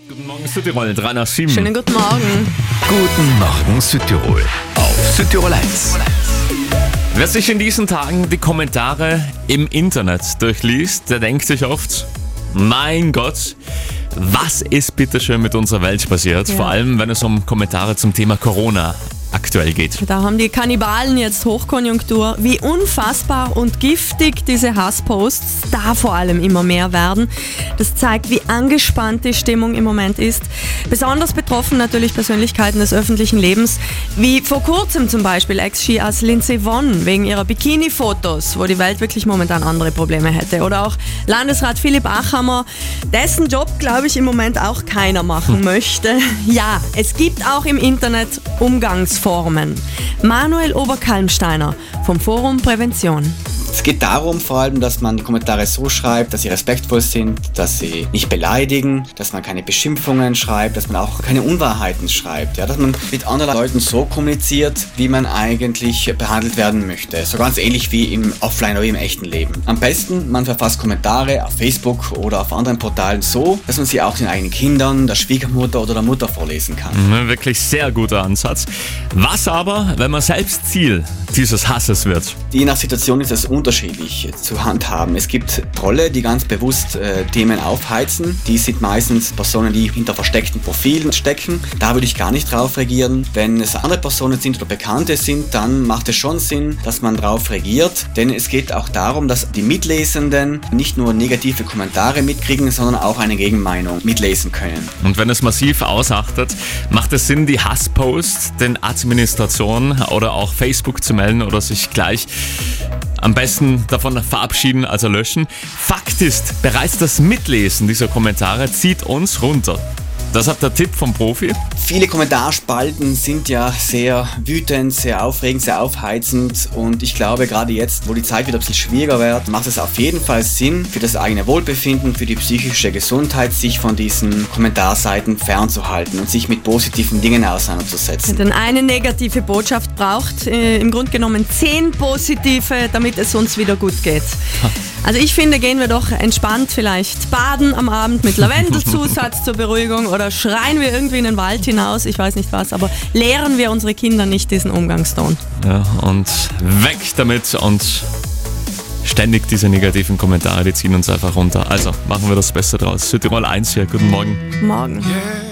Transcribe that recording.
Guten Morgen Südtirol, 3 nach 7. Schönen guten Morgen. Guten Morgen Südtirol auf Südtirol 1. Wer sich in diesen Tagen die Kommentare im Internet durchliest, der denkt sich oft, mein Gott, was ist bitteschön mit unserer Welt passiert? Ja. Vor allem, wenn es um Kommentare zum Thema Corona aktuell geht. Da haben die Kannibalen jetzt Hochkonjunktur. Wie unfassbar und giftig diese Hassposts da vor allem immer mehr werden. Das zeigt, wie angespannt die Stimmung im Moment ist. Besonders betroffen natürlich Persönlichkeiten des öffentlichen Lebens, wie vor kurzem zum Beispiel Ex-Skiass Lindsey Vonn wegen ihrer Bikini-Fotos, wo die Welt wirklich momentan andere Probleme hätte. Oder auch Landesrat Philipp Achammer, dessen Job, glaube ich, im Moment auch keiner machen möchte. Ja, es gibt auch im Internet Umgangsformen. Manuel Oberkalmsteiner vom Forum Prävention. Es geht darum vor allem, dass man die Kommentare so schreibt, dass sie respektvoll sind, dass sie nicht beleidigen, dass man keine Beschimpfungen schreibt, dass man auch keine Unwahrheiten schreibt, ja, dass man mit anderen Leuten so kommuniziert, wie man eigentlich behandelt werden möchte. So ganz ähnlich wie im Offline oder im echten Leben. Am besten, man verfasst Kommentare auf Facebook oder auf anderen Portalen so, dass man sie auch den eigenen Kindern, der Schwiegermutter oder der Mutter vorlesen kann. Wirklich sehr guter Ansatz. Was aber, wenn man selbst Ziel dieses Hasses wird? Je nach Situation ist es unterschiedlich zu handhaben. Es gibt Trolle, die ganz bewusst Themen aufheizen. Die sind meistens Personen, die hinter versteckten Profilen stecken. Da würde ich gar nicht drauf reagieren. Wenn es andere Personen sind oder Bekannte sind, dann macht es schon Sinn, dass man drauf reagiert. Denn es geht auch darum, dass die Mitlesenden nicht nur negative Kommentare mitkriegen, sondern auch eine Gegenmeinung mitlesen können. Und wenn es massiv ausachtet, macht es Sinn, die Hassposts den Administrationen oder auch Facebook zu melden oder sich gleich am besten davon verabschieden, also löschen. Fakt ist, bereits das Mitlesen dieser Kommentare zieht uns runter. Deshalb der Tipp vom Profi. Viele Kommentarspalten sind ja sehr wütend, sehr aufregend, sehr aufheizend und ich glaube, gerade jetzt, wo die Zeit wieder ein bisschen schwieriger wird, macht es auf jeden Fall Sinn für das eigene Wohlbefinden, für die psychische Gesundheit, sich von diesen Kommentarseiten fernzuhalten und sich mit positiven Dingen auseinanderzusetzen. Denn eine negative Botschaft braucht im Grunde genommen 10 positive, damit es uns wieder gut geht. Also ich finde, gehen wir doch entspannt vielleicht baden am Abend mit Lavendelzusatz zur Beruhigung oder schreien wir irgendwie in den Wald hinaus, ich weiß nicht was, aber lehren wir unsere Kinder nicht diesen Umgangston. Ja, und weg damit und ständig diese negativen Kommentare, die ziehen uns einfach runter. Also machen wir das Beste draus. Südtirol 1 hier, guten Morgen. Morgen. Yeah.